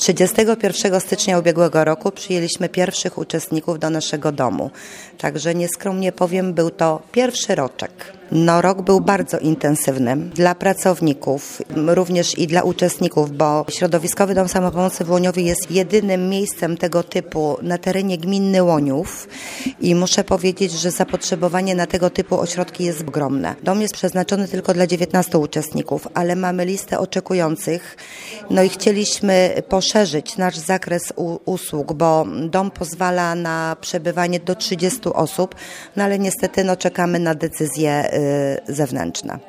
31 stycznia ubiegłego roku przyjęliśmy pierwszych uczestników do naszego domu. Także nieskromnie powiem, był to pierwszy roczek. Rok był bardzo intensywny dla pracowników, również i dla uczestników, bo Środowiskowy Dom Samopomocy w Łoniowie jest jedynym miejscem tego typu na terenie gminy Łoniów i muszę powiedzieć, że zapotrzebowanie na tego typu ośrodki jest ogromne. Dom jest przeznaczony tylko dla 19 uczestników, ale mamy listę oczekujących, i chcieliśmy poszerzyć nasz zakres usług, bo dom pozwala na przebywanie do 30 osób, ale niestety czekamy na decyzje zewnętrzne.